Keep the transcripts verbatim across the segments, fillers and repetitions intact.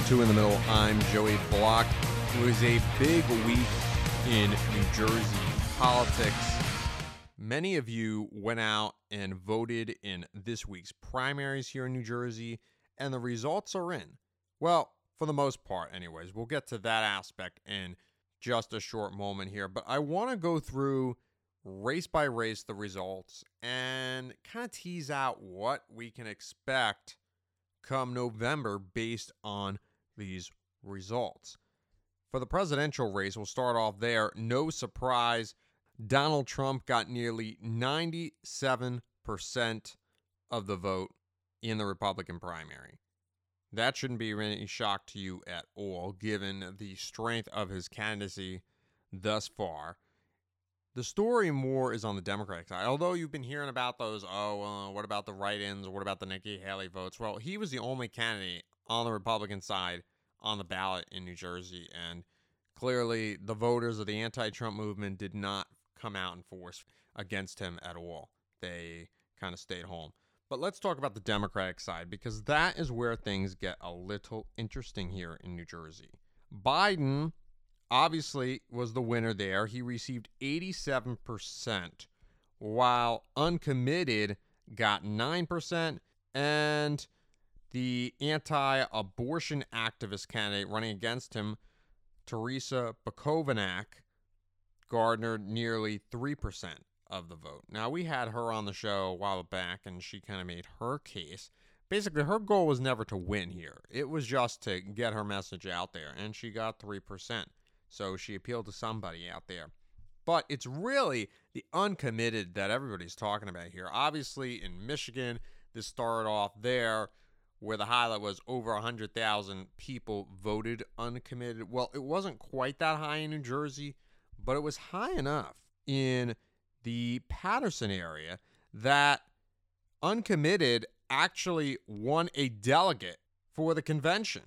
Two in the Middle. I'm Joey Block. It was a big week in New Jersey politics. Many of you went out and voted in this week's primaries here in New Jersey, and the results are in. Well, for the most part, anyways. We'll get to that aspect in just a short moment here, but I want to go through race by race the results and kind of tease out what we can expect come November based on these results. For the presidential race, we'll start off there. No surprise, Donald Trump got nearly ninety-seven percent of the vote in the Republican primary. That shouldn't be any shock to you at all, given the strength of his candidacy thus far. The story more is on the Democratic side. Although you've been hearing about those, oh, uh, what about the write-ins? What about the Nikki Haley votes? Well, he was the only candidate on the Republican side on the ballot in New Jersey, and clearly the voters of the anti-Trump movement did not come out in force against him at all. They kind of stayed home. But let's talk about the Democratic side, because that is where things get a little interesting here in New Jersey. Biden obviously was the winner there. He received eighty-seven percent, while uncommitted got nine percent, and the anti-abortion activist candidate running against him, Teresa Bukovac, garnered nearly three percent of the vote. Now, we had her on the show a while back, and she kind of made her case. Basically, her goal was never to win here. It was just to get her message out there, and she got three percent. So she appealed to somebody out there. But it's really the uncommitted that everybody's talking about here. Obviously, in Michigan, this started off there, where the highlight was over one hundred thousand people voted uncommitted. Well, it wasn't quite that high in New Jersey, but it was high enough in the Paterson area that uncommitted actually won a delegate for the convention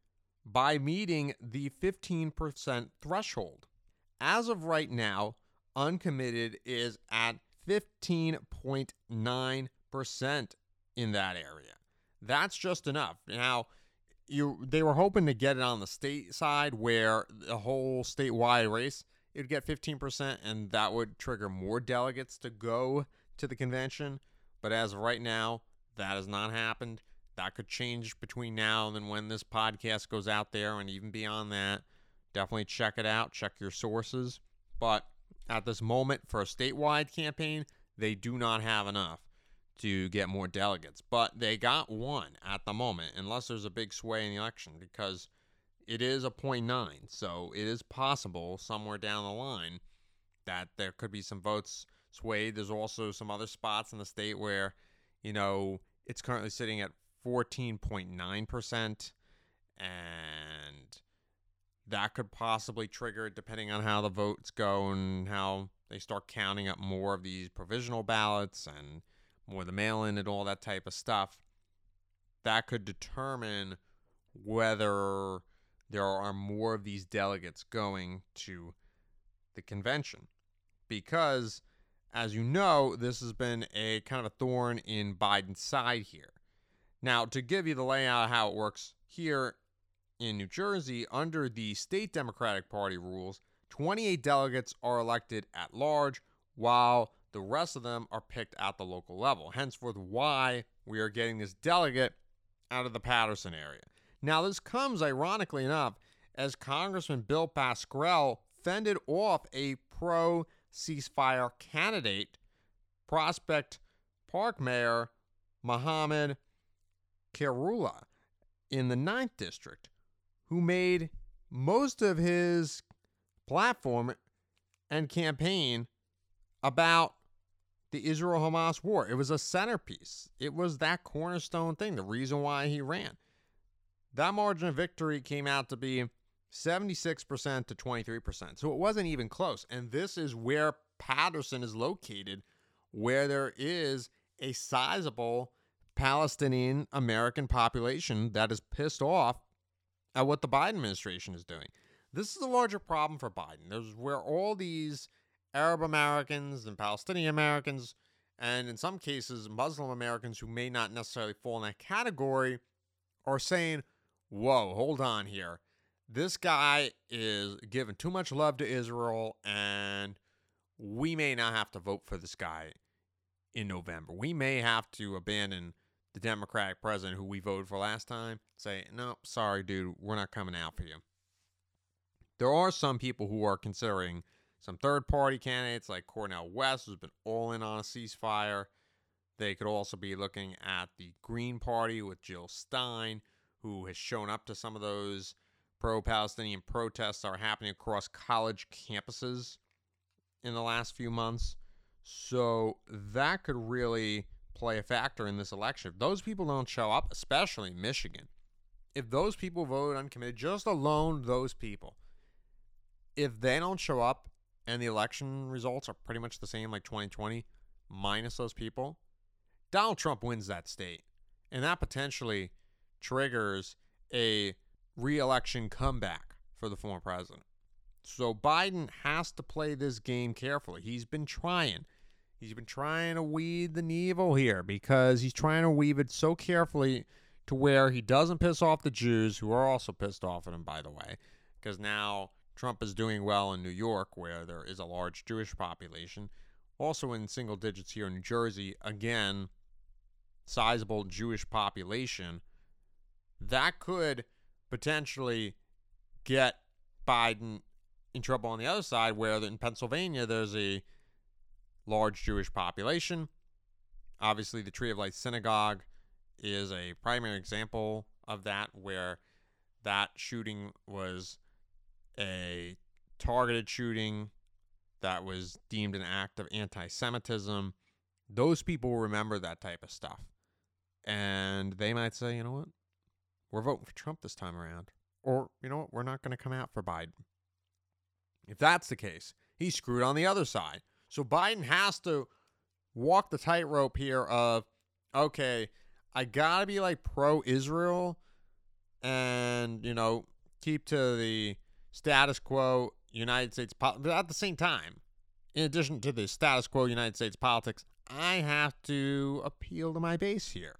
by meeting the fifteen percent threshold. As of right now, uncommitted is at fifteen point nine percent in that area. That's just enough. Now, you they were hoping to get it on the state side, where the whole statewide race, it would get fifteen percent, and that would trigger more delegates to go to the convention. But as of right now, that has not happened. That could change between now and then when this podcast goes out there, and even beyond that. Definitely check it out. Check your sources. But at this moment, for a statewide campaign, they do not have enough to get more delegates. But they got one at the moment, unless there's a big sway in the election, because it is a point nine. So it is possible somewhere down the line that there could be some votes swayed. There's also some other spots in the state where, you know, it's currently sitting at fourteen point nine percent, and that could possibly trigger, depending on how the votes go and how they start counting up more of these provisional ballots and more of the mail-in and all that type of stuff. That could determine whether there are more of these delegates going to the convention. Because, as you know, this has been a kind of a thorn in Biden's side here. Now, to give you the layout of how it works here in New Jersey, under the state Democratic Party rules, twenty-eight delegates are elected at large, while the rest of them are picked at the local level. Henceforth, why we are getting this delegate out of the Paterson area. Now, this comes, ironically enough, as Congressman Bill Pascrell fended off a pro-ceasefire candidate, Prospect Park Mayor Mohammed Khairullah, in the ninth District, who made most of his platform and campaign about the Israel-Hamas war. It was a centerpiece. It was that cornerstone thing, the reason why he ran. That margin of victory came out to be seventy-six percent to twenty-three percent. So it wasn't even close. And this is where Paterson is located, where there is a sizable Palestinian American population that is pissed off at what the Biden administration is doing. This is a larger problem for Biden. There's where all these Arab Americans and Palestinian Americans, and in some cases Muslim Americans who may not necessarily fall in that category, are saying, whoa, hold on here. This guy is giving too much love to Israel, and we may not have to vote for this guy in November. We may have to abandon the Democratic president who we voted for last time, say, no, sorry, dude, we're not coming out for you. There are some people who are considering some third-party candidates like Cornel West, who's been all in on a ceasefire. They could also be looking at the Green Party with Jill Stein, who has shown up to some of those pro-Palestinian protests that are happening across college campuses in the last few months. So that could really play a factor in this election. If those people don't show up, especially Michigan, if those people vote uncommitted, just alone those people, if they don't show up and the election results are pretty much the same like twenty twenty, minus those people, Donald Trump wins that state. And that potentially triggers a re-election comeback for the former president. So Biden has to play this game carefully. He's been trying. He's been trying to weed the evil here because he's trying to weave it so carefully to where he doesn't piss off the Jews, who are also pissed off at him, by the way, because now Trump is doing well in New York, where there is a large Jewish population. Also in single digits here in New Jersey, again, sizable Jewish population. That could potentially get Biden in trouble on the other side, where in Pennsylvania there's a large Jewish population. Obviously, the Tree of Life Synagogue is a primary example of that, where that shooting was a targeted shooting that was deemed an act of anti-Semitism. Those people remember that type of stuff. And they might say, you know what? We're voting for Trump this time around. Or, you know what? We're not going to come out for Biden. If that's the case, he's screwed on the other side. So Biden has to walk the tightrope here of, okay, I got to be like pro-Israel and, you know, keep to the status quo United States politics. But at the same time, in addition to the status quo United States politics, I have to appeal to my base here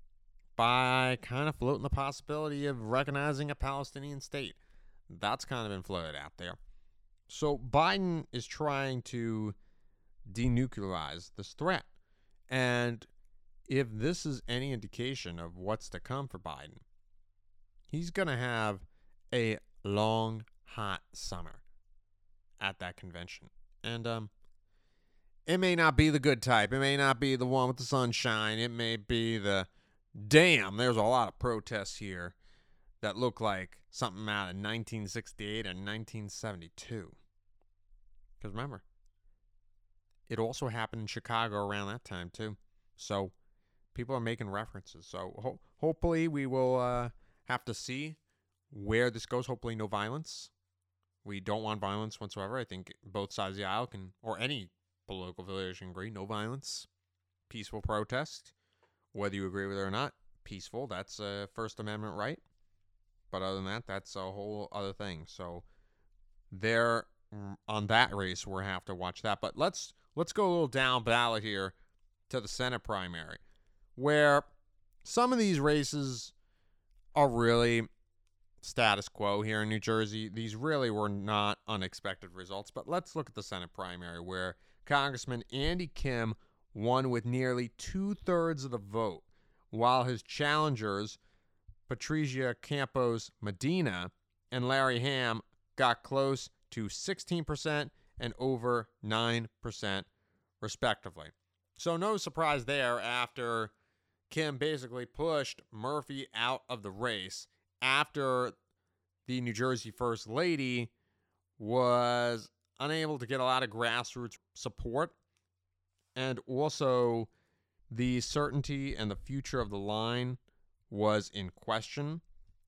by kind of floating the possibility of recognizing a Palestinian state. That's kind of been floated out there. So Biden is trying to denuclearize this threat. And if this is any indication of what's to come for Biden, he's going to have a long, hot summer at that convention. And um, it may not be the good type. It may not be the one with the sunshine. It may be the, damn, there's a lot of protests here that look like something out of nineteen sixty-eight and nineteen seventy-two. Because remember, it also happened in Chicago around that time too. So people are making references. So ho- hopefully we will uh, have to see where this goes. Hopefully no violence. We don't want violence whatsoever. I think both sides of the aisle can, or any political affiliation, agree. No violence. Peaceful protest. Whether you agree with it or not, peaceful. That's a First Amendment right. But other than that, that's a whole other thing. So there, on that race, we'll have to watch that. But let's let's go a little down ballot here to the Senate primary, where some of these races are really status quo here in New Jersey. These really were not unexpected results. But let's look at the Senate primary, where Congressman Andy Kim won with nearly two-thirds of the vote, while his challengers, Patricia Campos Medina and Larry Ham, got close to sixteen percent and over nine percent, respectively. So no surprise there after Kim basically pushed Murphy out of the race after the New Jersey First Lady was unable to get a lot of grassroots support, and also the certainty and the future of the line was in question.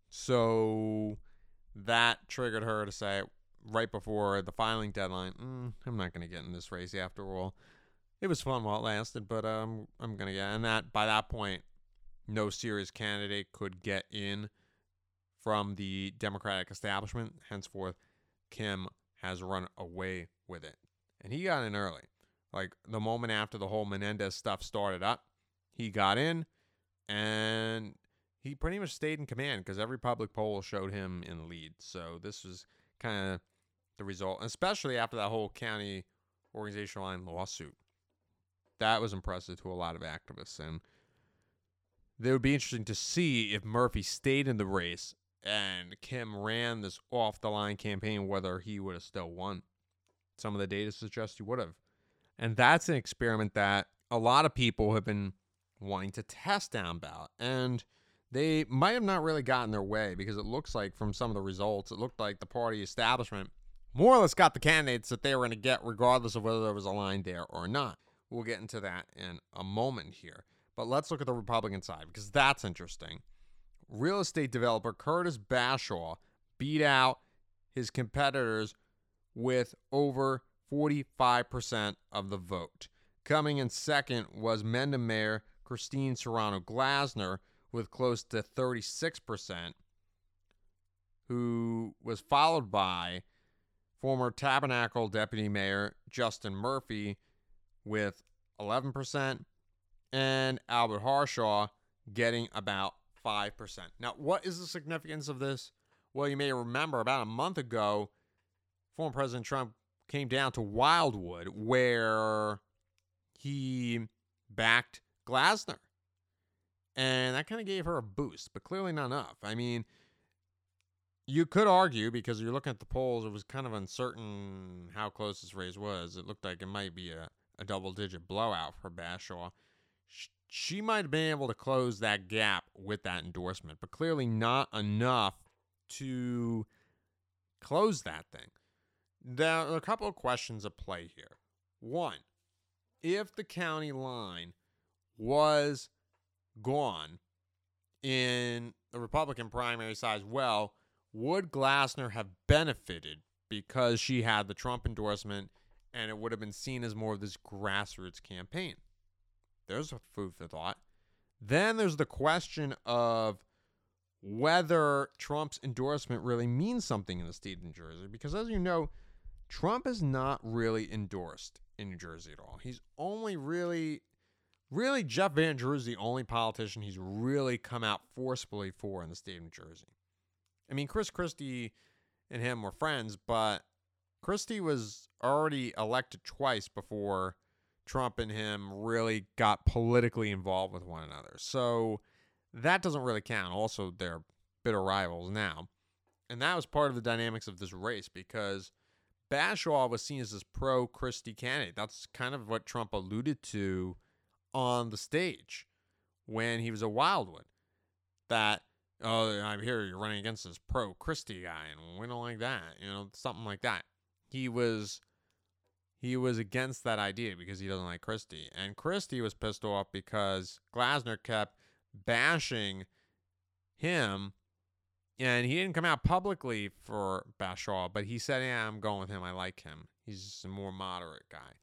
So that triggered her to say right before the filing deadline, mm, I'm not going to get in this race after all. It was fun while it lasted, but um, I'm going to get, and that by that point, no serious candidate could get in from the Democratic establishment. Henceforth, Kim has run away with it. And he got in early. Like the moment after the whole Menendez stuff started up, he got in, and he pretty much stayed in command because every public poll showed him in the lead. So this was kind of the result, especially after that whole county organizational line lawsuit. That was impressive to a lot of activists, and it would be interesting to see if Murphy stayed in the race and Kim ran this off-the-line campaign, whether he would have still won. Some of the data suggests he would have. And that's an experiment that a lot of people have been wanting to test down ballot. And they might have not really gotten their way, because it looks like from some of the results, it looked like the party establishment more or less got the candidates that they were going to get, regardless of whether there was a line there or not. We'll get into that in a moment here. But let's look at the Republican side, because that's interesting. Real estate developer Curtis Bashaw beat out his competitors with over forty-five percent of the vote. Coming in second was Mendham Mayor Christine Serrano Glasner with close to thirty-six percent, who was followed by former Tabernacle Deputy Mayor Justin Murphy with eleven percent, and Albert Harshaw getting about five percent. Now, what is the significance of this? Well, you may remember about a month ago, former President Trump came down to Wildwood, where he backed Glasner. And that kind of gave her a boost, but clearly not enough. I mean, you could argue, because you're looking at the polls, it was kind of uncertain how close this race was. It looked like it might be a, a double-digit blowout for Bashaw. She might have been able to close that gap with that endorsement, but clearly not enough to close that thing. There are a couple of questions at play here. One, if the county line was gone in the Republican primary side, well, would Glasner have benefited because she had the Trump endorsement, and it would have been seen as more of this grassroots campaign? There's a food for thought. Then there's the question of whether Trump's endorsement really means something in the state of New Jersey, because as you know, Trump is not really endorsed in New Jersey at all. He's only really, really Jeff Van Drew is the only politician he's really come out forcefully for in the state of New Jersey. I mean, Chris Christie and him were friends, but Christie was already elected twice before Trump and him really got politically involved with one another. So that doesn't really count. Also, they're bitter rivals now. And that was part of the dynamics of this race, because Bashaw was seen as this pro-Christie candidate. That's kind of what Trump alluded to on the stage when he was at Wildwood. That, oh, I'm here, you're running against this pro-Christie guy, and we don't like that. You know, something like that. He was... He was against that idea because he doesn't like Christie. And Christie was pissed off because Glasner kept bashing him. And he didn't come out publicly for Bashaw, but he said, yeah, I'm going with him. I like him. He's a more moderate guy.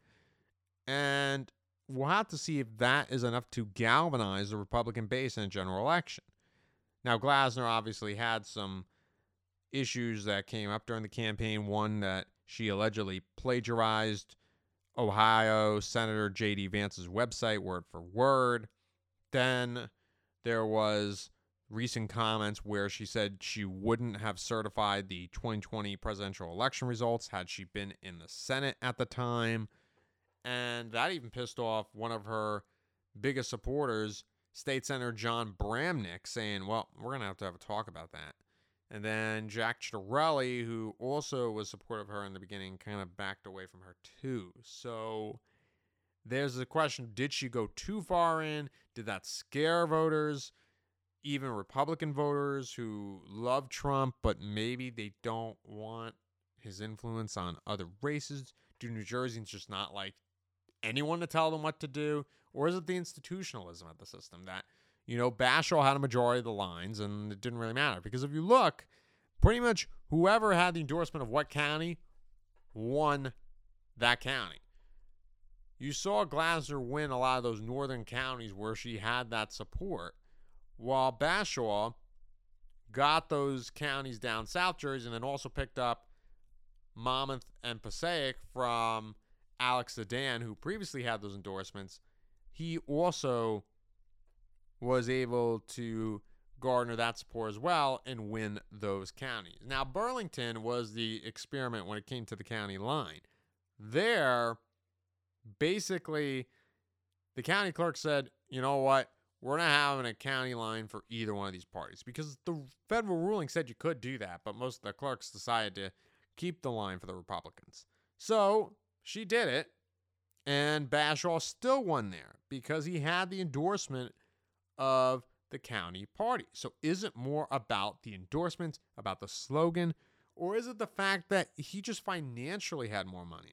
And we'll have to see if that is enough to galvanize the Republican base in a general election. Now, Glasner obviously had some issues that came up during the campaign. One, that she allegedly plagiarized Ohio Senator J D Vance's website word for word. Then there was recent comments where she said she wouldn't have certified the twenty twenty presidential election results had she been in the Senate at the time. And that even pissed off one of her biggest supporters, State Senator John Bramnick, saying, well, we're going to have to have a talk about that. And then Jack Ciattarelli, who also was supportive of her in the beginning, kind of backed away from her too. So there's the question, did she go too far in? Did that scare voters, even Republican voters who love Trump, but maybe they don't want his influence on other races? Do New Jerseyans just not like anyone to tell them what to do? Or is it the institutionalism of the system that, you know, Bashaw had a majority of the lines and it didn't really matter? Because if you look, pretty much whoever had the endorsement of what county won that county. You saw Glasner win a lot of those northern counties where she had that support, while Bashaw got those counties down South Jersey and then also picked up Monmouth and Passaic from Alex Sedan, who previously had those endorsements. He also was able to garner that support as well and win those counties. Now, Burlington was the experiment when it came to the county line. There, basically, the county clerk said, you know what? We're not having a county line for either one of these parties because the federal ruling said you could do that, but most of the clerks decided to keep the line for the Republicans. So she did it, and Bashaw still won there because he had the endorsement of the county party. So is it more about the endorsements, about the slogan, or is it the fact that he just financially had more money?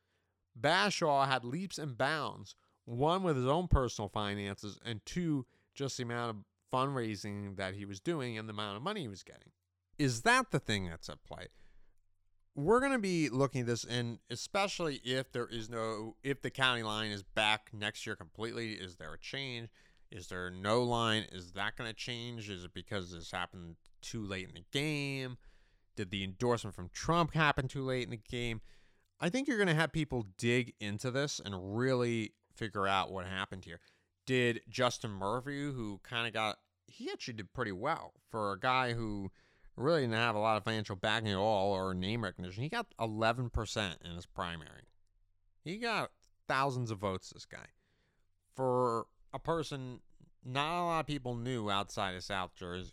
Bashaw had leaps and bounds, one with his own personal finances, and two, just the amount of fundraising that he was doing and the amount of money he was getting. Is that the thing that's at play? We're going to be looking at this, and especially if there is no, if the county line is back next year completely, is there a change? Is there no line? Is that going to change? Is it because this happened too late in the game? Did the endorsement from Trump happen too late in the game? I think you're going to have people dig into this and really figure out what happened here. Did Justin Murphy, who kind of got, he actually did pretty well for a guy who really didn't have a lot of financial backing at all or name recognition. He got eleven percent in his primary. He got thousands of votes, this guy. For a person not a lot of people knew outside of South Jersey.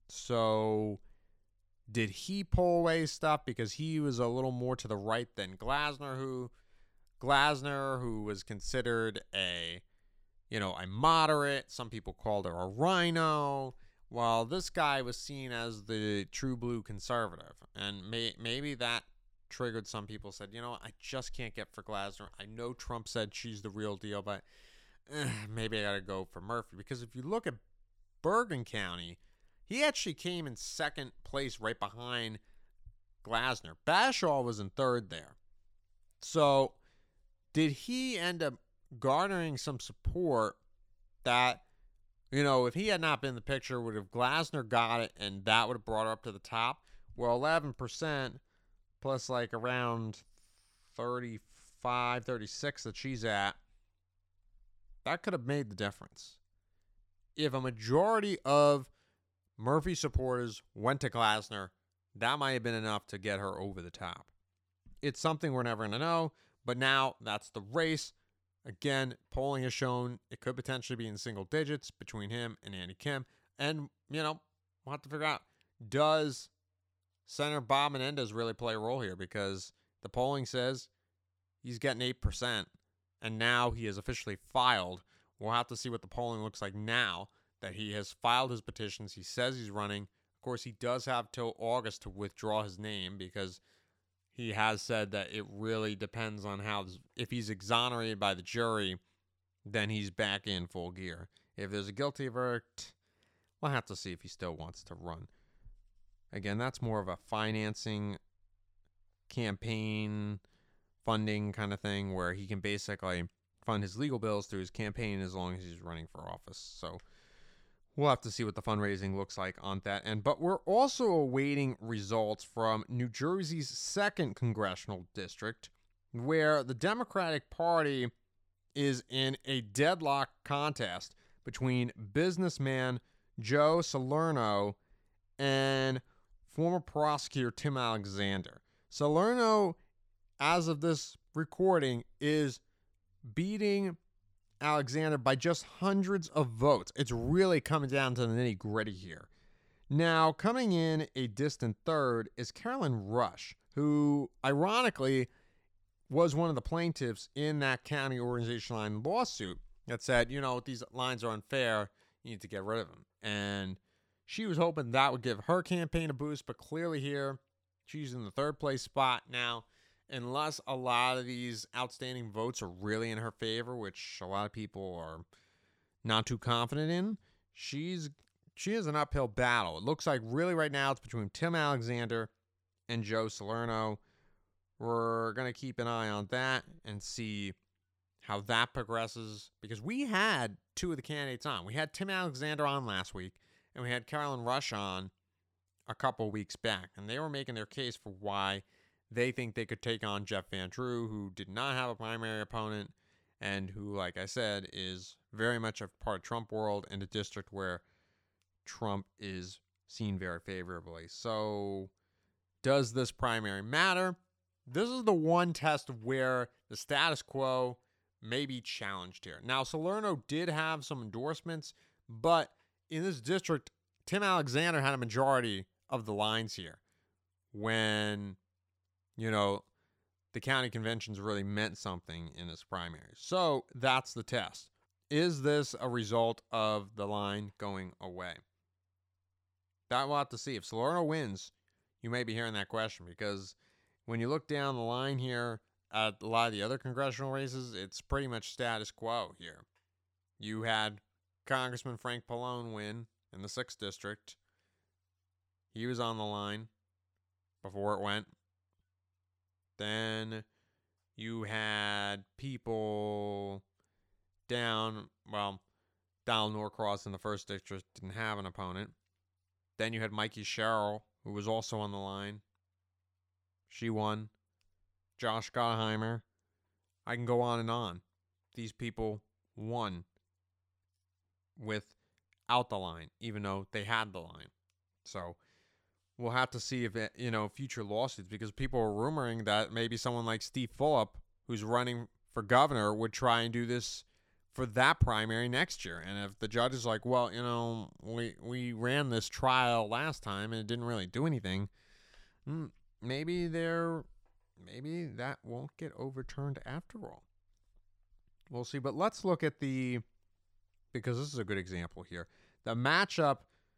So did he pull away stuff because he was a little more to the right than Glasner, who Glasner, who was considered a, you know, a moderate. Some people called her a rhino. While this guy was seen as the true blue conservative. And may, maybe that triggered some people said, you know, I just can't get for Glasner. I know Trump said she's the real deal, but eh, maybe I got to go for Murphy. Because if you look at Bergen County, he actually came in second place right behind Glasner. Bashaw was in third there. So did he end up garnering some support that, you know, if he had not been in the picture, would have Glasner got it and that would have brought her up to the top? Well, eleven percent plus like around thirty-five, thirty-six that she's at, that could have made the difference. If a majority of Murphy supporters went to Glasner, that might have been enough to get her over the top. It's something we're never going to know, but now that's the race. Again, polling has shown it could potentially be in single digits between him and Andy Kim. And, you know, we'll have to figure out, does Senator Bob Menendez really play a role here? Because the polling says he's getting eight percent, and now he has officially filed. We'll have to see what the polling looks like now that he has filed his petitions. He says he's running. Of course, he does have till August to withdraw his name because he has said that it really depends on how, if he's exonerated by the jury, then he's back in full gear. If there's a guilty verdict, we'll have to see if he still wants to run. Again, that's more of a financing, campaign, funding kind of thing where he can basically fund his legal bills through his campaign as long as he's running for office. So we'll have to see what the fundraising looks like on that end. But we're also awaiting results from New Jersey's second congressional district, where the Democratic Party is in a deadlock contest between businessman Joe Salerno and former prosecutor Tim Alexander. Salerno, as of this recording, is beating Alexander by just hundreds of votes. It's really coming down to the nitty gritty here. Now, coming in a distant third is Carolyn Rush, who ironically was one of the plaintiffs in that county organization line lawsuit that said, you know, these lines are unfair, you need to get rid of them. And she was hoping that would give her campaign a boost, but clearly here she's in the third place spot now. Unless a lot of these outstanding votes are really in her favor, which a lot of people are not too confident in, she's she is an uphill battle. It looks like really right now it's between Tim Alexander and Joe Salerno. We're going to keep an eye on that and see how that progresses, because we had two of the candidates on. We had Tim Alexander on last week, and we had Carolyn Rush on a couple weeks back, and they were making their case for why they think they could take on Jeff Van Drew, who did not have a primary opponent and who, like I said, is very much a part of Trump world in a district where Trump is seen very favorably. So does this primary matter? This is the one test where the status quo may be challenged here. Now, Salerno did have some endorsements, but in this district, Tim Alexander had a majority of the lines here when, you know, the county conventions really meant something in this primary. So that's the test. Is this a result of the line going away? That we'll have to see. If Salerno wins, you may be hearing that question, because when you look down the line here at a lot of the other congressional races, it's pretty much status quo here. You had Congressman Frank Pallone win in the sixth District. He was on the line before it went. Then you had people down, well, Donald Norcross in the first district didn't have an opponent. Then you had Mikey Sherrill, who was also on the line. She won. Josh Gottheimer. I can go on and on. These people won without the line, even though they had the line. So we'll have to see if, it, you know, future lawsuits, because people are rumoring that maybe someone like Steve Fulop, who's running for governor, would try and do this for that primary next year. And if the judge is like, well, you know, we we ran this trial last time and it didn't really do anything, maybe they're maybe that won't get overturned after all. We'll see. But let's look at the, because this is a good example here, the matchup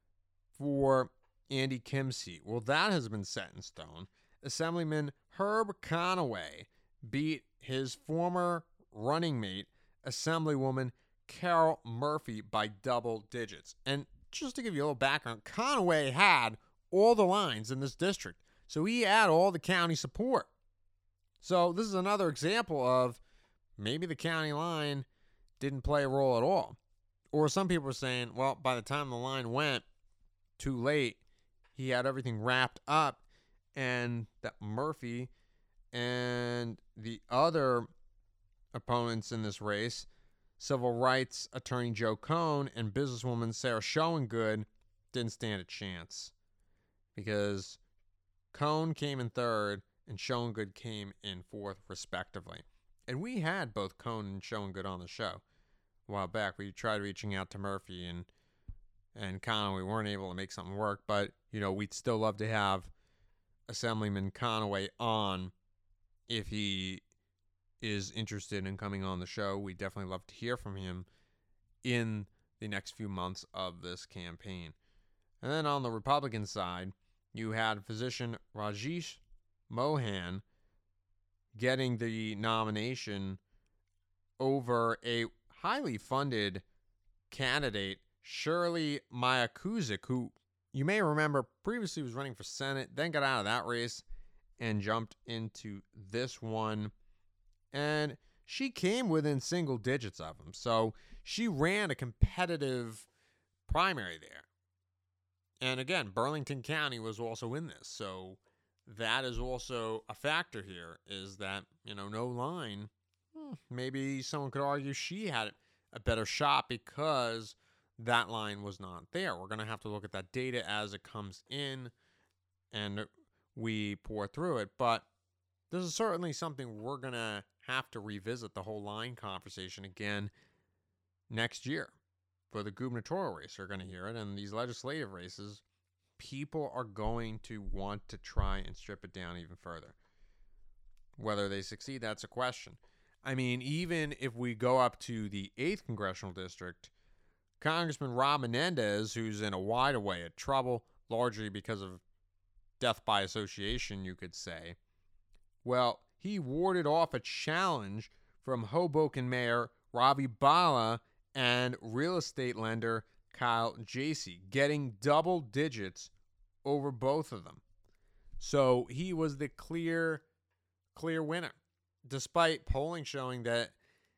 for Andy Kim's seat. Well, that has been set in stone. Assemblyman Herb Conaway beat his former running mate, Assemblywoman Carol Murphy, by double digits. And just to give you a little background, Conaway had all the lines in this district, so he had all the county support. So this is another example of maybe the county line didn't play a role at all. Or some people are saying, well, by the time the line went, too late, he had everything wrapped up, and that Murphy and the other opponents in this race, civil rights attorney Joe Cohn and businesswoman Sarah Schoengood, didn't stand a chance, because Cohn came in third and Schoengood came in fourth, respectively. And we had both Cohn and Schoengood on the show a while back. We tried reaching out to Murphy and and Conaway. We weren't able to make something work, but, you know, we'd still love to have Assemblyman Conaway on if he is interested in coming on the show. We definitely love to hear from him in the next few months of this campaign. And then on the Republican side, you had physician Rajesh Mohan getting the nomination over a highly funded candidate, Shirley Mayakuzik, who you may remember previously was running for Senate, then got out of that race and jumped into this one. And she came within single digits of him. So she ran a competitive primary there. And again, Burlington County was also in this. So that is also a factor here, is that, you know, no line. Maybe someone could argue she had a better shot because that line was not there. We're going to have to look at that data as it comes in and we pour through it. But this is certainly something we're going to have to revisit, the whole line conversation again next year. For the gubernatorial race, you're going to hear it. And these legislative races, people are going to want to try and strip it down even further. Whether they succeed, that's a question. I mean, even if we go up to the eighth Congressional District, Congressman Rob Menendez, who's in a wide array of trouble, largely because of death by association, you could say, well, he warded off a challenge from Hoboken Mayor Ravi Bala and real estate lender Kyle Jacey, getting double digits over both of them. So he was the clear, clear winner, despite polling showing that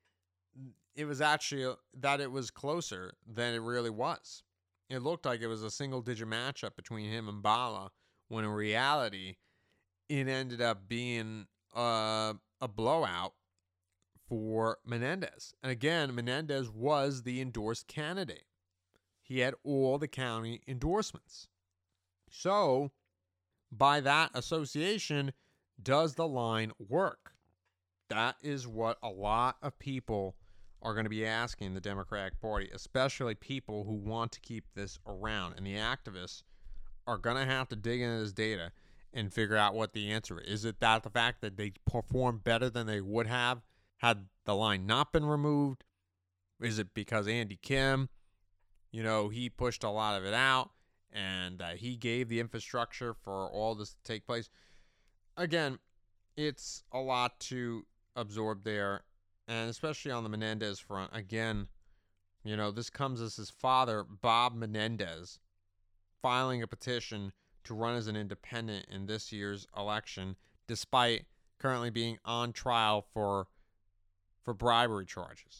it was actually that it was closer than it really was. It looked like it was a single-digit matchup between him and Bala, when in reality, it ended up being uh, a blowout for Menendez. And again, Menendez was the endorsed candidate. he had all the county endorsements. So, by that association, does the line work? That is what a lot of people are going to be asking the Democratic Party, especially people who want to keep this around. And the activists are going to have to dig into this data and figure out what the answer is. Is it that the fact that they perform better than they would have had the line not been removed? Is it because Andy Kim, you know, he pushed a lot of it out and uh, he gave the infrastructure for all this to take place? Again, it's a lot to absorb there, and especially on the Menendez front. Again, you know, this comes as his father, Bob Menendez, filing a petition to run as an independent in this year's election, despite currently being on trial for for bribery charges.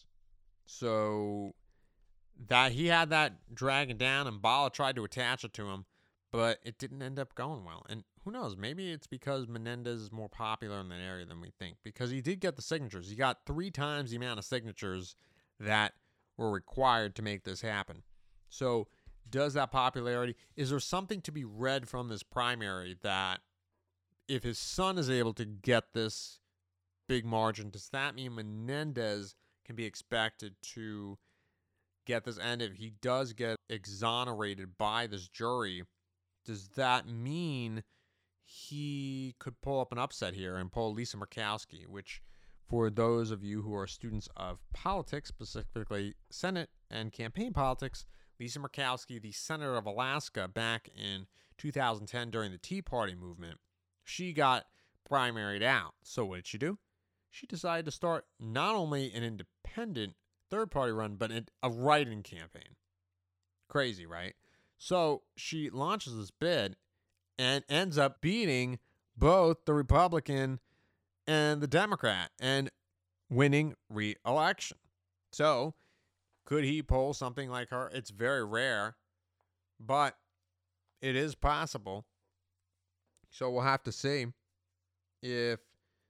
So that he had that dragging down, and Bala tried to attach it to him, but it didn't end up going well. And who knows? Maybe it's because Menendez is more popular in that area than we think, because he did get the signatures. He got three times the amount of signatures that were required to make this happen. So does that popularity, is there something to be read from this primary that if his son is able to get this big margin, does that mean Menendez can be expected to get this? And if he does get exonerated by this jury, does that mean he could pull up an upset here and pull Lisa Murkowski, which, for those of you who are students of politics, specifically Senate and campaign politics, Lisa Murkowski, the senator of Alaska back in two thousand ten during the Tea Party movement, she got primaried out. So what did she do? She decided to start not only an independent third-party run, but a write-in campaign. Crazy, right? So she launches this bid and ends up beating both the Republican and the Democrat and winning re-election. So could he pull something like her? It's very rare, but it is possible. So we'll have to see if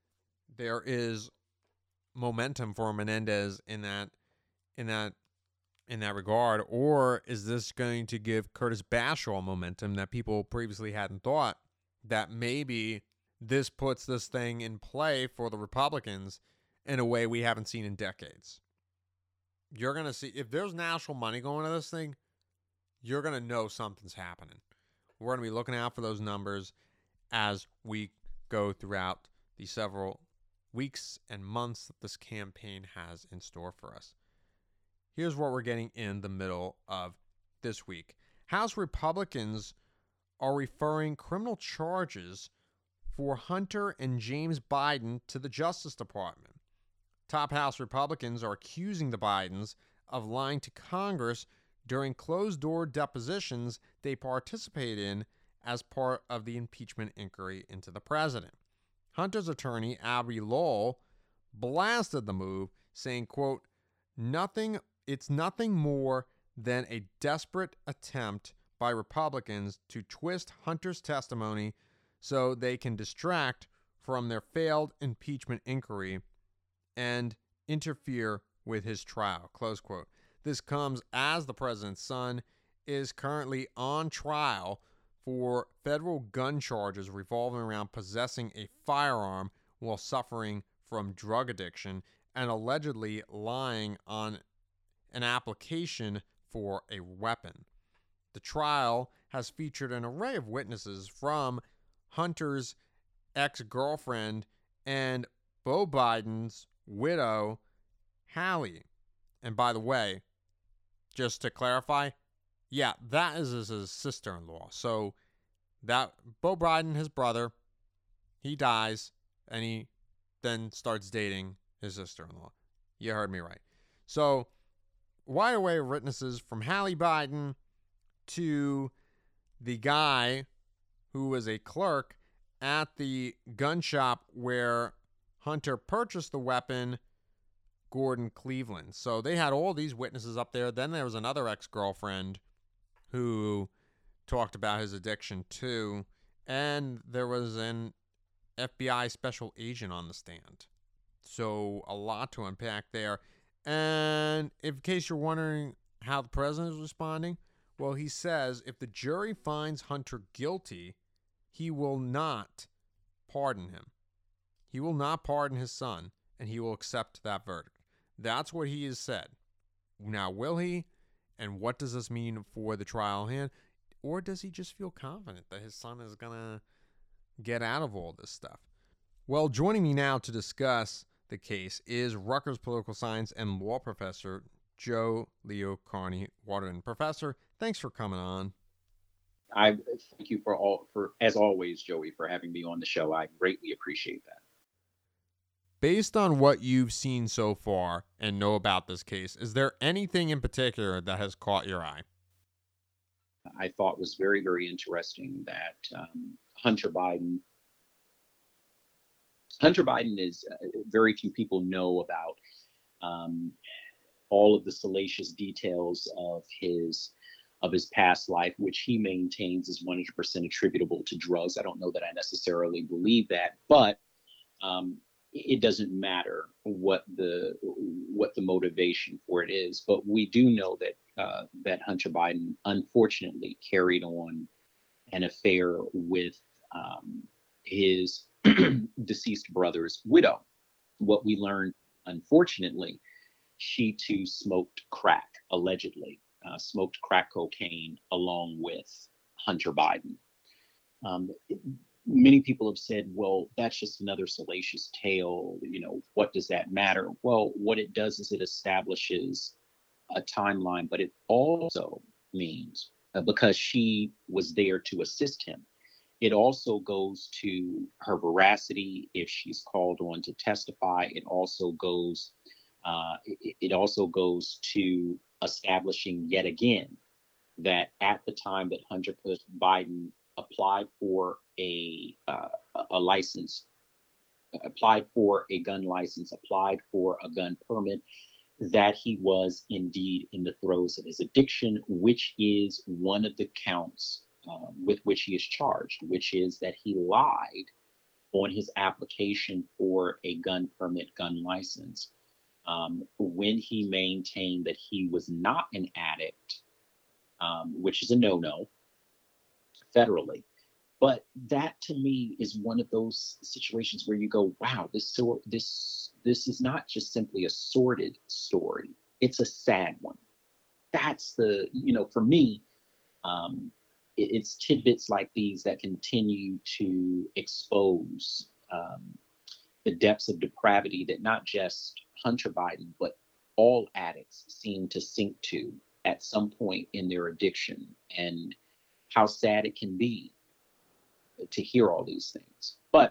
there is momentum for Menendez in that in that in that regard, or is this going to give Curtis Bashaw momentum that people previously hadn't thought, that maybe this puts this thing in play for the Republicans in a way we haven't seen in decades. You're going to see, if there's national money going to this thing, you're going to know something's happening. We're going to be looking out for those numbers as we go throughout the several weeks and months that this campaign has in store for us. Here's what we're getting in the middle of this week. House Republicans are referring criminal charges for Hunter and James Biden to the Justice Department. Top House Republicans are accusing the Bidens of lying to Congress during closed-door depositions they participated in as part of the impeachment inquiry into the president. Hunter's attorney, Abby Lowell, blasted the move, saying, quote, "Nothing, it's nothing more than a desperate attempt by Republicans to twist Hunter's testimony so they can distract from their failed impeachment inquiry and interfere with his trial," close quote. This comes as the president's son is currently on trial for federal gun charges revolving around possessing a firearm while suffering from drug addiction and allegedly lying on an application for a weapon. The trial has featured an array of witnesses from Hunter's ex-girlfriend and Beau Biden's widow, Hallie. And by the way, just to clarify, yeah, that is his sister-in-law. So that Beau Biden, his brother, he dies, and he then starts dating his sister-in-law. You heard me right. So wide array of witnesses from Hallie Biden to the guy who was a clerk at the gun shop where Hunter purchased the weapon, Gordon Cleveland. So they had all these witnesses up there. Then there was another ex-girlfriend who talked about his addiction too. And there was an F B I special agent on the stand. So a lot to unpack there. And in case you're wondering how the president is responding, Well, he says if the jury finds Hunter guilty, he will not pardon him. He will not pardon his son, and he will accept that verdict. That's what he has said. Now, will he? And what does this mean for the trial hand? Or does he just feel confident that his son is going to get out of all this stuff? Well, joining me now to discuss the case is Rutgers political science and law professor Joe Leo Carney Waterden. Professor, thanks for coming on. I thank you for all for as always, Joey, for having me on the show. I greatly appreciate that. Based on what you've seen so far and know about this case, is there anything in particular that has caught your eye? I thought was very, very interesting that um, Hunter Biden, Hunter Biden is uh, very few people know about um, all of the salacious details of his of his past life, which he maintains is one hundred percent attributable to drugs. I don't know that I necessarily believe that, but um, it doesn't matter what the what the motivation for it is. But we do know that uh, that Hunter Biden unfortunately carried on an affair with um, his deceased brother's widow. What we learned, unfortunately, she too smoked crack, allegedly, uh, smoked crack cocaine along with Hunter Biden. Um, it, many people have said, well, that's just another salacious tale. You know, what does that matter? Well, what it does is it establishes a timeline, but it also means, uh, because she was there to assist him, it also goes to her veracity if she's called on to testify. It also goes, uh, it, it also goes to establishing yet again that at the time that Hunter Biden applied for a uh, a license, applied for a gun license, applied for a gun permit, that he was indeed in the throes of his addiction, which is one of the counts uh, with which he is charged, which is that he lied on his application for a gun permit, gun license, um, when he maintained that he was not an addict, um, which is a no-no federally. But that to me is one of those situations where you go, wow, this so this this is not just simply a sordid story. It's a sad one. That's the, you know, for me, um, it, it's tidbits like these that continue to expose um, the depths of depravity that not just Hunter Biden, but all addicts seem to sink to at some point in their addiction, and how sad it can be to hear all these things. But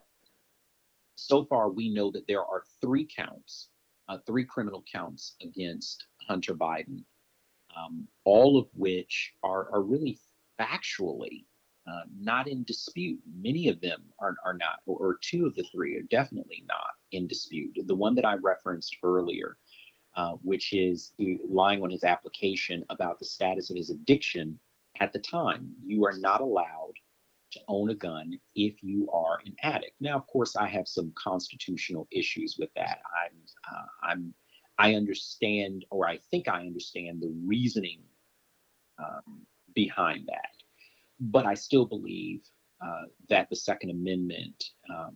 so far, we know that there are three counts, uh, three criminal counts against Hunter Biden, um, all of which are, are really factually uh, not in dispute. Many of them are, are not, or, or two of the three are definitely not in dispute. The one that I referenced earlier, uh, which is lying on his application about the status of his addiction at the time, you are not allowed to own a gun if you are an addict. Now, of course, I have some constitutional issues with that. I'm, uh, I'm, I understand, or I think I understand the reasoning um, behind that, but I still believe uh, that the Second Amendment, um,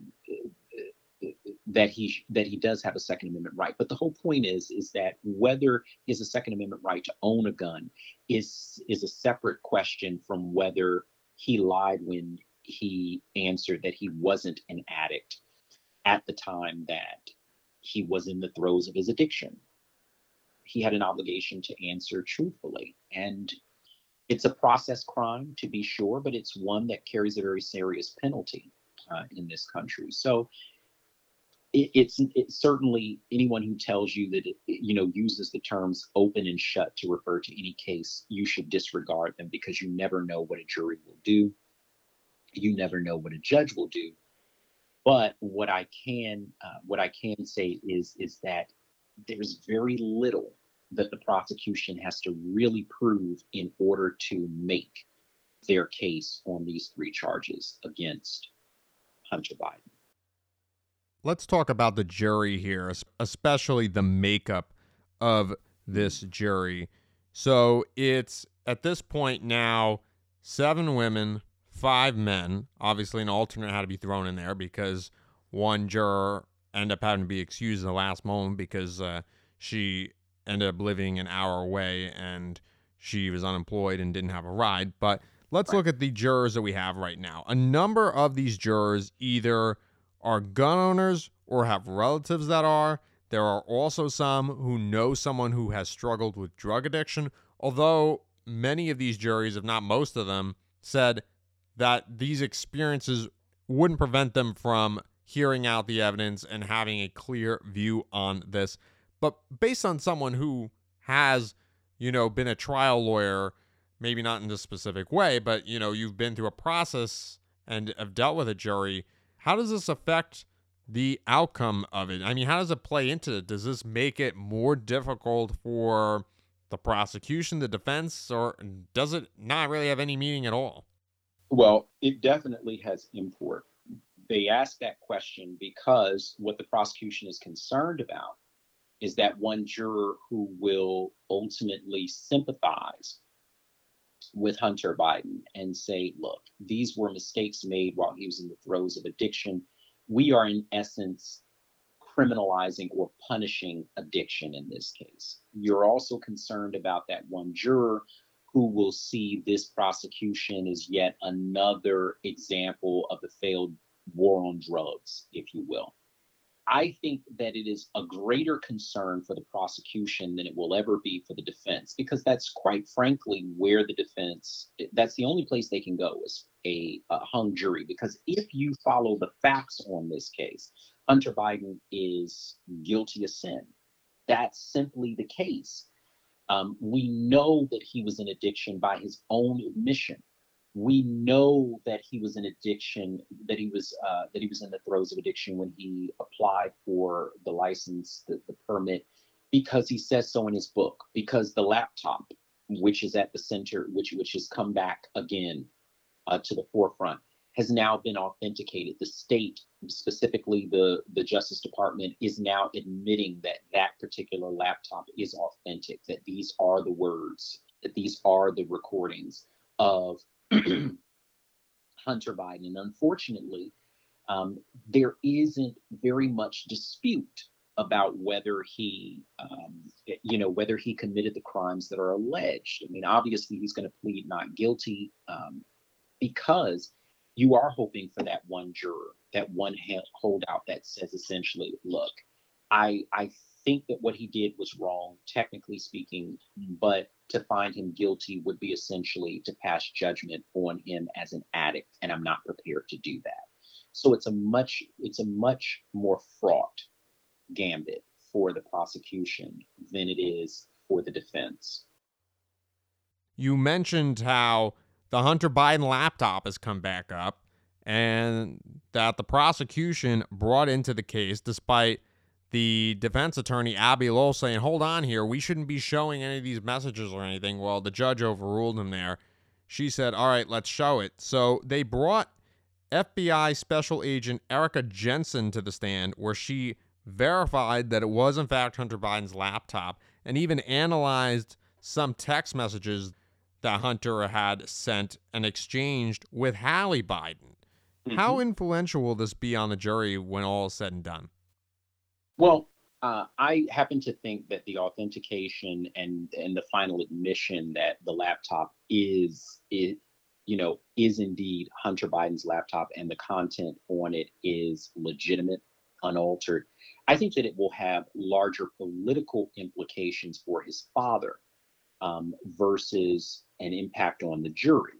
that he that he does have a Second Amendment right. But the whole point is is that whether he has a Second Amendment right to own a gun is is a separate question from whether he lied when he answered that he wasn't an addict at the time that he was in the throes of his addiction. He had an obligation to answer truthfully. And it's a process crime, to be sure, but it's one that carries a very serious penalty uh, in this country. So it, it's, it's certainly anyone who tells you that, it, you know, uses the terms open and shut to refer to any case, you should disregard them, because you never know what a jury will do. You never know what a judge will do. But what I can uh, what I can say is is that there's very little that the prosecution has to really prove in order to make their case on these three charges against Hunter Biden. Let's talk about the jury here, especially the makeup of this jury. So it's at this point now seven women, five men. Obviously, an alternate had to be thrown in there because one juror ended up having to be excused in the last moment because uh, she ended up living an hour away and she was unemployed and didn't have a ride. But let's look at the jurors that we have right now. A number of these jurors either are gun owners or have relatives that are. There are also some who know someone who has struggled with drug addiction, although many of these juries, if not most of them, said that these experiences wouldn't prevent them from hearing out the evidence and having a clear view on this. But based on someone who has, you know, been a trial lawyer, maybe not in this specific way, but, you know, you've been through a process and have dealt with a jury, how does this affect the outcome of it? I mean, how does it play into it? Does this make it more difficult for the prosecution, the defense, or does it not really have any meaning at all? Well, it definitely has import. They ask that question because what the prosecution is concerned about is that one juror who will ultimately sympathize with Hunter Biden and say, look, these were mistakes made while he was in the throes of addiction. We are, in essence, criminalizing or punishing addiction in this case. You're also concerned about that one juror who will see this prosecution as yet another example of the failed war on drugs, if you will. I think that it is a greater concern for the prosecution than it will ever be for the defense, because that's quite frankly where the defense, that's the only place they can go is a, a hung jury. Because if you follow the facts on this case, Hunter Biden is guilty of sin. That's simply the case. Um, we know that he was in addiction by his own admission. We know that he was in addiction, that he was uh, that he was in the throes of addiction when he applied for the license, the, the permit, because he says so in his book. Because the laptop, which is at the center, which which has come back again uh, to the forefront, has now been authenticated. The state, specifically the the Justice Department, is now admitting that that particular laptop is authentic. That these are the words, that these are the recordings of Hunter Biden. And unfortunately, um, there isn't very much dispute about whether he, um, you know, whether he committed the crimes that are alleged. I mean, obviously, he's going to plead not guilty um, because you are hoping for that one juror, that one holdout that says essentially, look, I, I think that what he did was wrong, technically speaking, but to find him guilty would be essentially to pass judgment on him as an addict, and I'm not prepared to do that. So it's a much it's a much more fraught gambit for the prosecution than it is for the defense. You mentioned how the Hunter Biden laptop has come back up and that the prosecution brought into the case despite the defense attorney, Abbe Lowell, saying, hold on here, we shouldn't be showing any of these messages or anything. Well, the judge overruled him there. She said, all right, let's show it. So they brought F B I Special Agent Erica Jensen to the stand, where she verified that it was, in fact, Hunter Biden's laptop, and even analyzed some text messages that Hunter had sent and exchanged with Hallie Biden. Mm-hmm. How influential will this be on the jury when all is said and done? Well, uh, I happen to think that the authentication and and the final admission that the laptop is, is, you know, is indeed Hunter Biden's laptop and the content on it is legitimate, unaltered. I think that it will have larger political implications for his father um, versus an impact on the jury.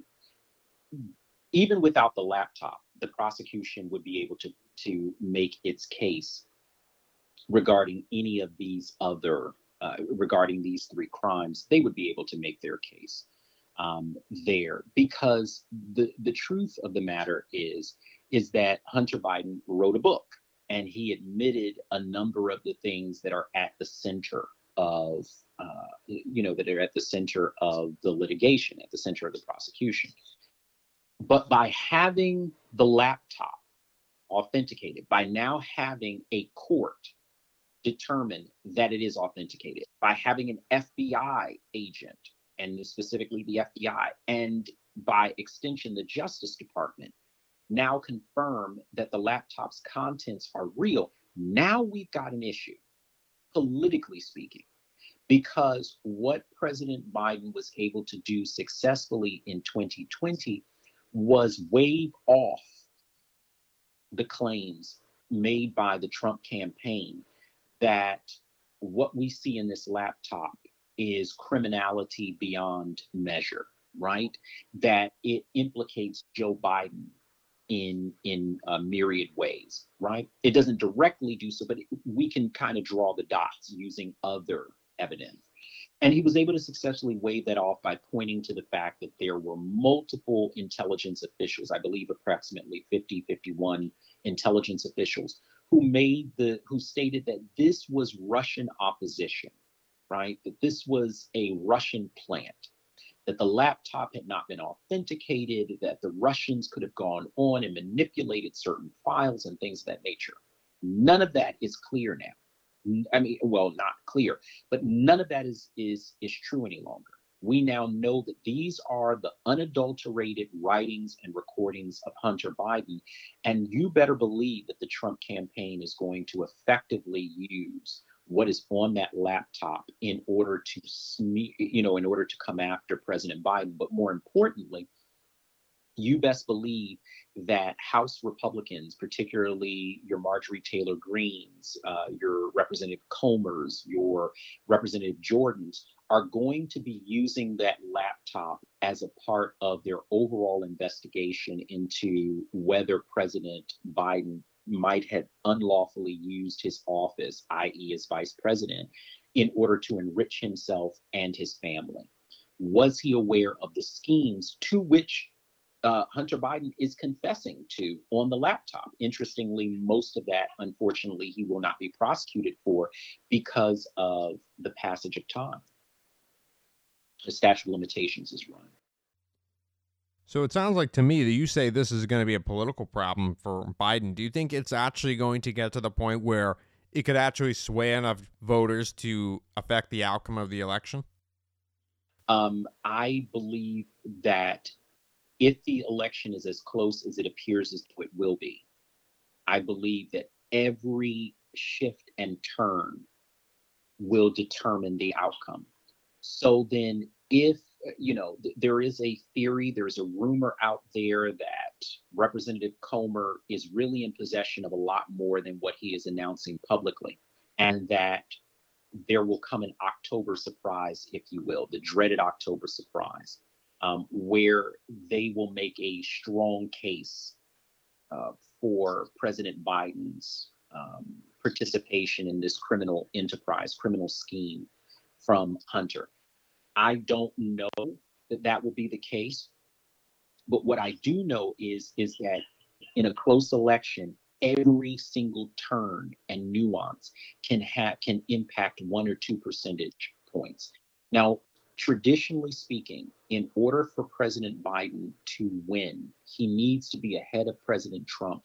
Even without the laptop, the prosecution would be able to to make its case regarding any of these other, uh, regarding these three crimes. They would be able to make their case um, there, because the, the truth of the matter is, is that Hunter Biden wrote a book and he admitted a number of the things that are at the center of, uh, you know, that are at the center of the litigation, at the center of the prosecution. But by having the laptop authenticated, by now having a court determine that it is authenticated by having an F B I agent, and specifically the F B I, and by extension, the Justice Department, now confirm that the laptop's contents are real. Now we've got an issue, politically speaking, because what President Biden was able to do successfully in twenty twenty was wave off the claims made by the Trump campaign that what we see in this laptop is criminality beyond measure, right? That it implicates Joe Biden in in uh, myriad ways, right? It doesn't directly do so, but it, we can kind of draw the dots using other evidence. And he was able to successfully wave that off by pointing to the fact that there were multiple intelligence officials, I believe approximately fifty, fifty-one intelligence officials, who made the who stated that this was Russian opposition, right? That this was a Russian plant, that the laptop had not been authenticated, that the Russians could have gone on and manipulated certain files and things of that nature. None of that is clear now. I mean, well, not clear, but none of that is is is true any longer. We now know that these are the unadulterated writings and recordings of Hunter Biden, and you better believe that the Trump campaign is going to effectively use what is on that laptop in order to smear, you know, in order to come after President Biden. But more importantly, you best believe that House Republicans, particularly your Marjorie Taylor Greens, uh, your Representative Comers, your Representative Jordans, are going to be using that laptop as a part of their overall investigation into whether President Biden might have unlawfully used his office, that is as vice president, in order to enrich himself and his family. Was he aware of the schemes to which Uh, Hunter Biden is confessing to on the laptop? Interestingly, most of that, unfortunately, he will not be prosecuted for because of the passage of time. The statute of limitations is run. So it sounds like to me that you say this is going to be a political problem for Biden. Do you think it's actually going to get to the point where it could actually sway enough voters to affect the outcome of the election? Um, I believe that if the election is as close as it appears as it will be, I believe that every shift and turn will determine the outcome. So then if, you know, th- there is a theory, there's a rumor out there that Representative Comer is really in possession of a lot more than what he is announcing publicly, and that there will come an October surprise, if you will, the dreaded October surprise. Um, where they will make a strong case uh, for President Biden's um, participation in this criminal enterprise, criminal scheme from Hunter. I don't know that that will be the case, but what I do know is, is that in a close election, every single turn and nuance can have can impact one or two percentage points. Now, traditionally speaking, in order for President Biden to win, he needs to be ahead of President Trump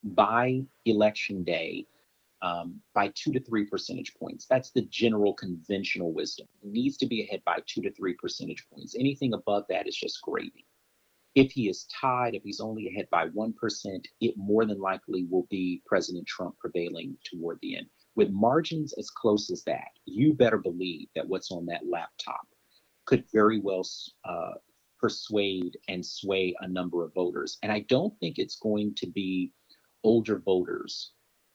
by election day um, by two to three percentage points. That's the general conventional wisdom. He needs to be ahead by two to three percentage points. Anything above that is just gravy. If he is tied, if he's only ahead by one percent, it more than likely will be President Trump prevailing toward the end. With margins as close as that, you better believe that what's on that laptop could very well uh, persuade and sway a number of voters. And I don't think it's going to be older voters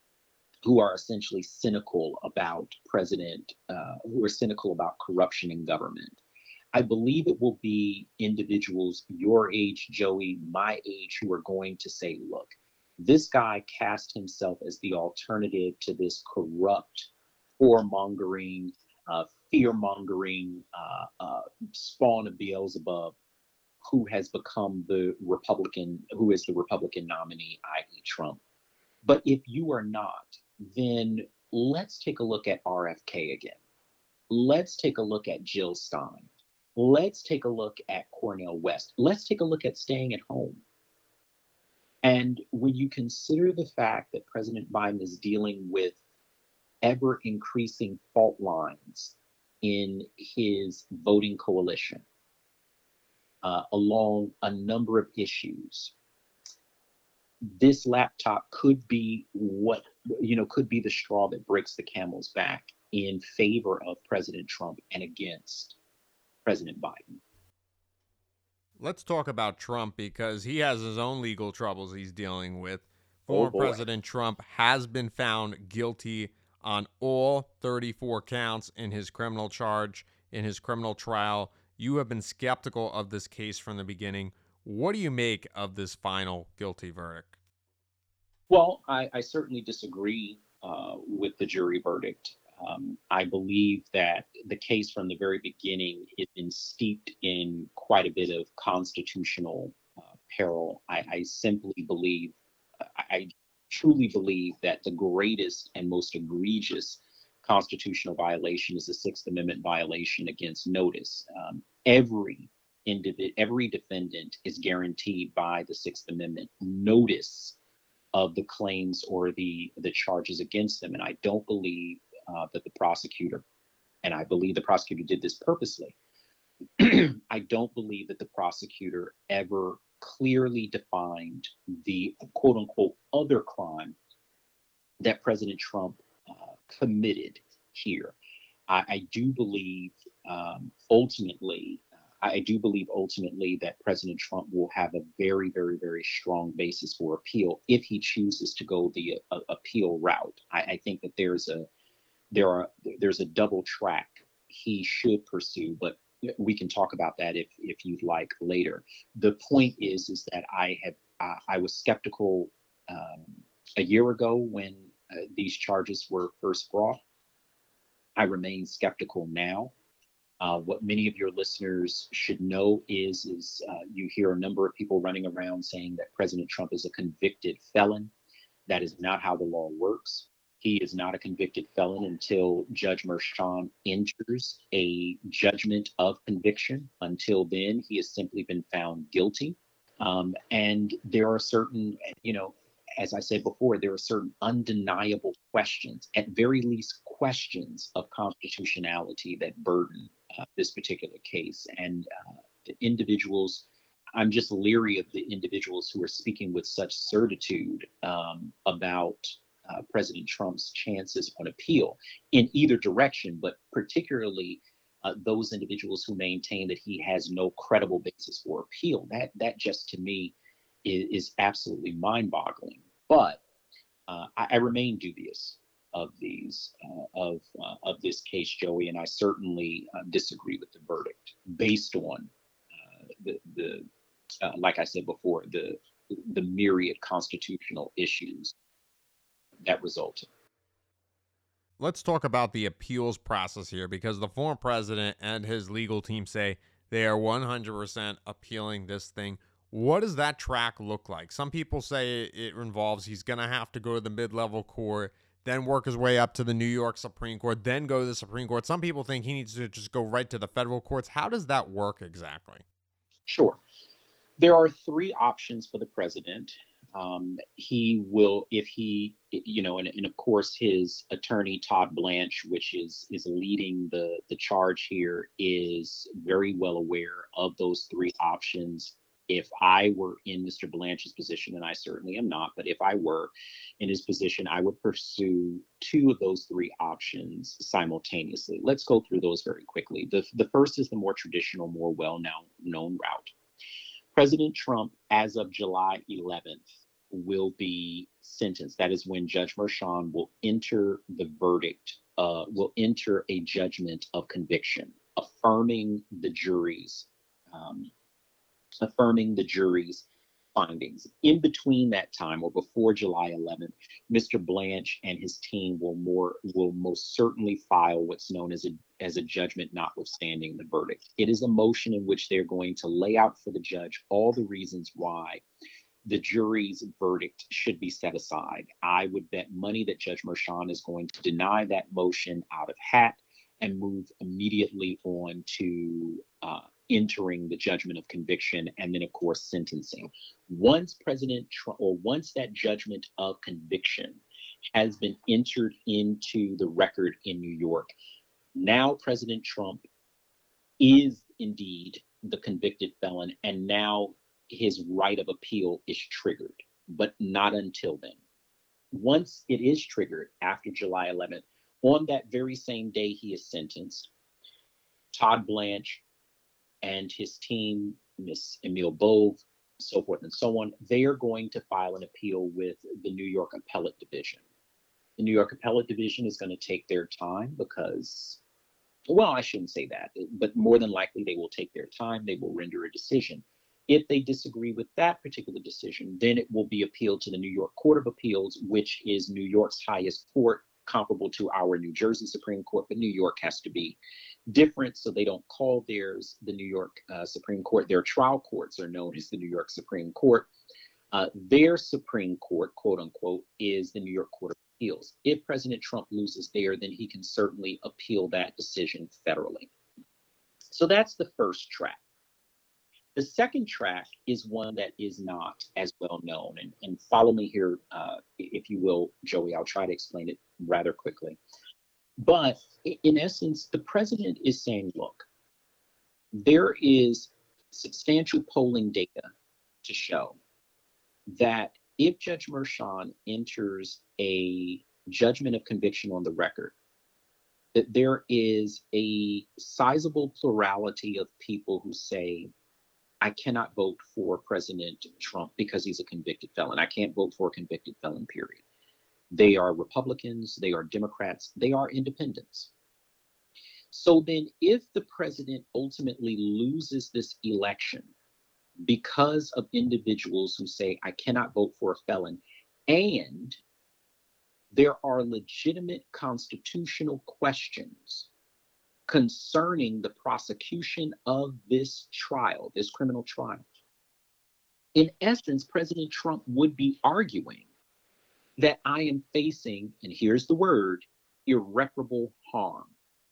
who are essentially cynical about president, uh, who are cynical about corruption in government. I believe it will be individuals your age, Joey, my age, who are going to say, look, this guy cast himself as the alternative to this corrupt, whoremongering, uh, fear-mongering uh, uh, spawn of Beelzebub, who has become the Republican, who is the Republican nominee, that is. Trump. But if you are not, then let's take a look at R F K again. Let's take a look at Jill Stein. Let's take a look at Cornel West. Let's take a look at staying at home. And when you consider the fact that President Biden is dealing with ever increasing fault lines in his voting coalition uh, along a number of issues. This laptop could be what, you know, could be the straw that breaks the camel's back in favor of President Trump and against President Biden. Let's talk about Trump because he has his own legal troubles he's dealing with. Oh Former boy. President Trump has been found guilty on all thirty-four counts in his criminal charge, in his criminal trial. You have been skeptical of this case from the beginning. What do you make of this final guilty verdict? Well, I, I certainly disagree uh, with the jury verdict. Um, I believe that the case from the very beginning has been steeped in quite a bit of constitutional uh, peril. I, I simply believe, I, I truly believe that the greatest and most egregious constitutional violation is the Sixth Amendment violation against notice. Um, every individ, every defendant is guaranteed by the Sixth Amendment notice of the claims or the the charges against them, and I don't believe uh, that the prosecutor, and I believe the prosecutor did this purposely. I don't believe that the prosecutor ever clearly defined the quote unquote other crime that President Trump uh, committed here. I, I do believe um, ultimately, I do believe ultimately that President Trump will have a very, very, very strong basis for appeal if he chooses to go the uh, appeal route. I, I think that there's a there are there's a double track he should pursue, but we can talk about that if if you'd like later. The point is is that I have uh, I was skeptical um, a year ago when uh, these charges were first brought. I remain skeptical now. Uh, what many of your listeners should know is, is uh, you hear a number of people running around saying that President Trump is a convicted felon. That is not how the law works. He is not a convicted felon until Judge Merchan enters a judgment of conviction. Until then, he has simply been found guilty. Um, and there are certain, you know, as I said before, there are certain undeniable questions, at very least questions of constitutionality that burden uh, this particular case. And uh, the individuals, I'm just leery of the individuals who are speaking with such certitude um, about uh, President Trump's chances on appeal in either direction, but particularly uh, those individuals who maintain that he has no credible basis for appeal. That, that just to me is, is absolutely mind-boggling. But uh, I, I remain dubious of these uh, of uh, of this case, Joey, and I certainly uh, disagree with the verdict based on uh, the the uh, like I said before, the the myriad constitutional issues that resulted. Let's talk about the appeals process here, because the former president and his legal team say they are one hundred percent appealing this thing. What does that track look like? Some people say it involves he's going to have to go to the mid-level court, then work his way up to the New York Supreme Court, then go to the Supreme Court. Some people think he needs to just go right to the federal courts. How does that work exactly? Sure. There are three options for the president. Um, he will, if he, you know, and, and of course his attorney, Todd Blanche, which is is leading the, the charge here, is very well aware of those three options. If I were in Mister Blanche's position, and I certainly am not, but if I were in his position, I would pursue two of those three options simultaneously. Let's go through those very quickly. The, the first is the more traditional, more well-known known route. President Trump, as of July eleventh, will be sentenced. That is when Judge Merchan will enter the verdict, uh, will enter a judgment of conviction, affirming the jury's um, affirming the jury's findings. In between that time, or before July eleventh, Mister Blanche and his team will more will most certainly file what's known as a as a judgment notwithstanding the verdict. It is a motion in which they're going to lay out for the judge all the reasons why the jury's verdict should be set aside. I would bet money that Judge Merchan is going to deny that motion out of hat and move immediately on to uh, entering the judgment of conviction, and then of course sentencing. Once President Trump, or once that judgment of conviction has been entered into the record in New York. Now President Trump is indeed the convicted felon, and now his right of appeal is triggered, but not until then. Once it is triggered after July eleventh, on that very same day he is sentenced, Todd Blanche and his team, Miss Emile Bove, so forth and so on, they are going to file an appeal with the New York Appellate Division. The New York Appellate Division is going to take their time because, well, I shouldn't say that, but more than likely they will take their time. They will render a decision. If they disagree with that particular decision, then it will be appealed to the New York Court of Appeals, which is New York's highest court, comparable to our New Jersey Supreme Court, but New York has to be different, so they don't call theirs the New York uh, Supreme Court. Their trial courts are known as the New York Supreme Court. Uh, their Supreme Court, quote unquote, is the New York Court of Appeals. If President Trump loses there, then he can certainly appeal that decision federally. So that's the first track. The second track is one that is not as well known. And, and follow me here, uh, if you will, Joey. I'll try to explain it rather quickly. But in essence, the president is saying, look, there is substantial polling data to show that if Judge Merchan enters a judgment of conviction on the record, that there is a sizable plurality of people who say, I cannot vote for President Trump because he's a convicted felon. I can't vote for a convicted felon, period. They are Republicans, they are Democrats, they are independents. So then if the president ultimately loses this election because of individuals who say, I cannot vote for a felon, and there are legitimate constitutional questions concerning the prosecution of this trial, this criminal trial, in essence, President Trump would be arguing that I am facing, and here's the word, irreparable harm.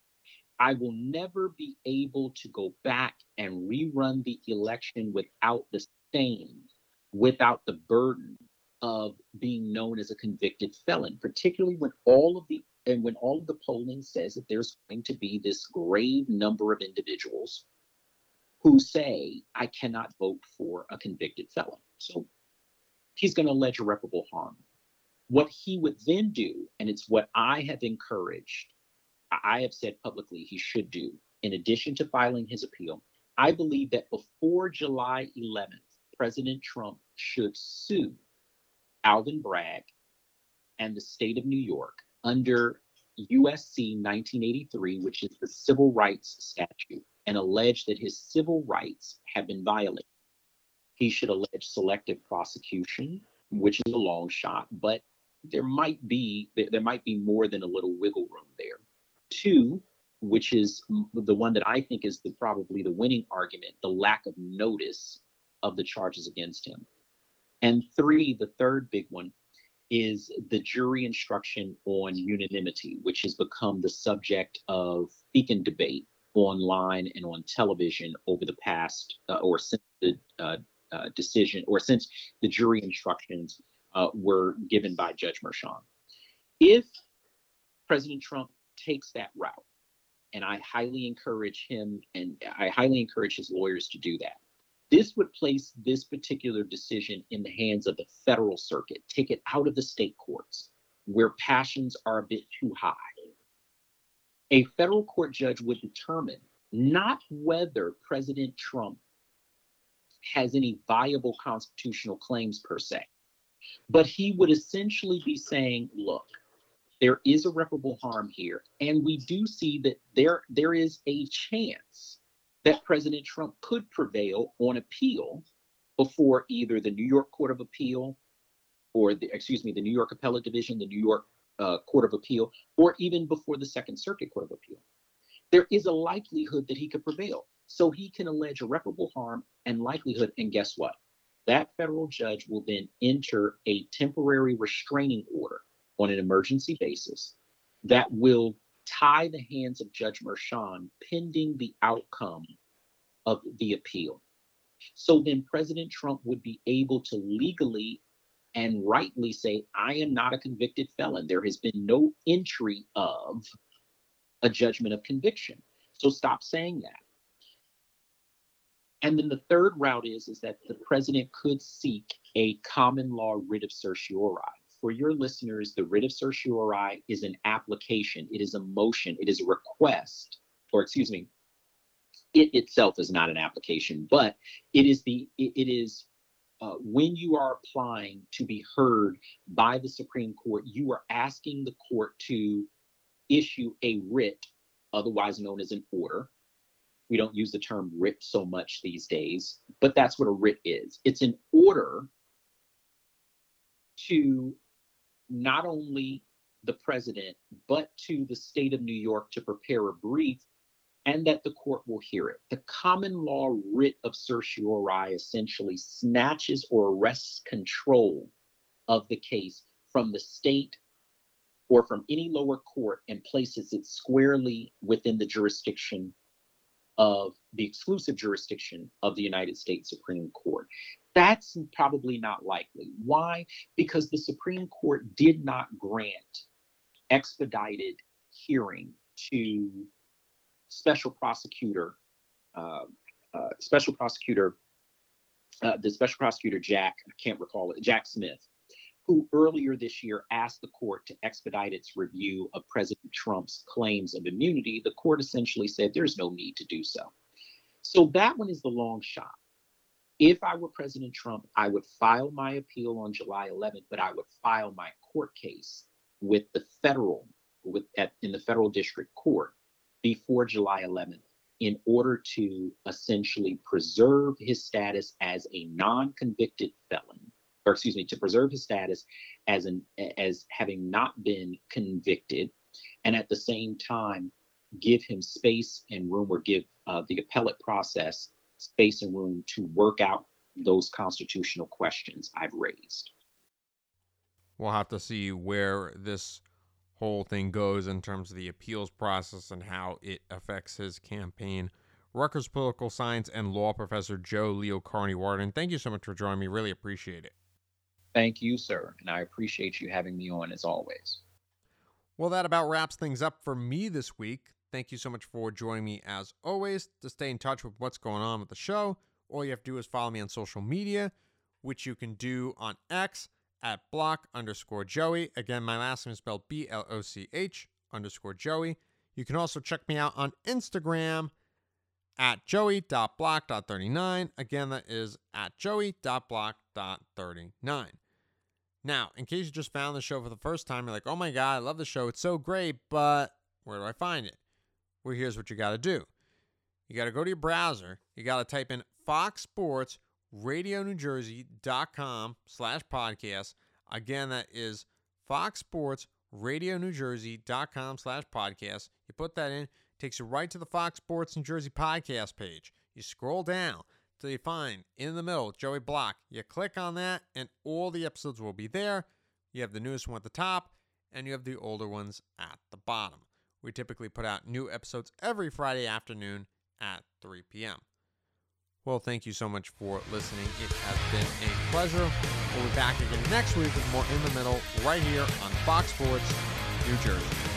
I will never be able to go back and rerun the election without the stain, without the burden of being known as a convicted felon, particularly when all of the and when all of the polling says that there's going to be this grave number of individuals who say, I cannot vote for a convicted felon. So he's going to allege irreparable harm. What he would then do, and it's what I have encouraged, I have said publicly he should do, in addition to filing his appeal, I believe that before July eleventh, President Trump should sue Alvin Bragg and the state of New York under U S C nineteen eighty-three, which is the civil rights statute, and allege that his civil rights have been violated. He should allege selective prosecution, which is a long shot, but there might be there might be more than a little wiggle room there. Two, which is the one that I think is the, probably the winning argument, the lack of notice of the charges against him. And three, the third big one, is the jury instruction on unanimity, which has become the subject of speaking debate online and on television over the past, uh, or since the uh, uh, decision, or since the jury instructions uh, were given by Judge Merchan. If President Trump takes that route, and I highly encourage him and I highly encourage his lawyers to do that, this would place this particular decision in the hands of the federal circuit, take it out of the state courts where passions are a bit too high. A federal court judge would determine not whether President Trump has any viable constitutional claims per se, but he would essentially be saying, look, there is irreparable harm here, and we do see that there there is a chance that President Trump could prevail on appeal before either the New York Court of Appeal or the, excuse me, the New York Appellate Division, the New York uh, Court of Appeal, or even before the Second Circuit Court of Appeal. There is a likelihood that he could prevail. So he can allege irreparable harm and likelihood, and guess what? That federal judge will then enter a temporary restraining order on an emergency basis that will tie the hands of Judge Merchan pending the outcome of the appeal. So then President Trump would be able to legally and rightly say, I am not a convicted felon. There has been no entry of a judgment of conviction. So stop saying that. And then the third route is, is that the president could seek a common law writ of certiorari. For your listeners, the writ of certiorari is an application. It is a motion. It is a request, or excuse me, it itself is not an application, but it is the, it, it is uh, when you are applying to be heard by the Supreme Court, you are asking the court to issue a writ, otherwise known as an order. We don't use the term writ so much these days, but that's what a writ is. It's an order to not only the president, but to the state of New York to prepare a brief, and that the court will hear it. The common law writ of certiorari essentially snatches or arrests control of the case from the state or from any lower court and places it squarely within the jurisdiction of the exclusive jurisdiction of the United States Supreme Court. That's probably not likely. Why? Because the Supreme Court did not grant expedited hearing to special prosecutor, uh, uh, special prosecutor, uh, the special prosecutor Jack, I can't recall it, Jack Smith, who earlier this year asked the court to expedite its review of President Trump's claims of immunity. The court essentially said there's no need to do so. So that one is the long shot. If I were President Trump, I would file my appeal on July eleventh, but I would file my court case with the federal, with at, in the federal district court before July eleventh in order to essentially preserve his status as a non-convicted felon, or excuse me, to preserve his status as an as having not been convicted, and at the same time give him space and room, or give uh, the appellate process space and room to work out those constitutional questions I've raised. We'll have to see where this whole thing goes in terms of the appeals process and how it affects his campaign. Rutgers political science and law professor Joe Leo Carney-Warden, thank you so much for joining me. Really appreciate it. Thank you, sir. And I appreciate you having me on as always. Well, that about wraps things up for me this week. Thank you so much for joining me as always. To stay in touch with what's going on with the show, all you have to do is follow me on social media, which you can do on X at block underscore Joey. Again, my last name is spelled B L O C H underscore Joey. You can also check me out on Instagram at joey dot block dot thirty-nine. Again, that is at joey dot block dot thirty-nine. Now, in case you just found the show for the first time, you're like, oh my God, I love the show. It's so great, but where do I find it? Well, here's what you got to do. You got to go to your browser. You got to type in fox sports radio new jersey dot com slash podcast. Again, that is fox sports radio new jersey dot com slash podcast. You put that in, takes you right to the Fox Sports New Jersey podcast page. You scroll down till you find in the middle Joey Block. You click on that, and all the episodes will be there. You have the newest one at the top, and you have the older ones at the bottom. We typically put out new episodes every Friday afternoon at three p.m. Well, thank you so much for listening. It has been a pleasure. We'll be back again next week with more In the Middle right here on Fox Sports New Jersey.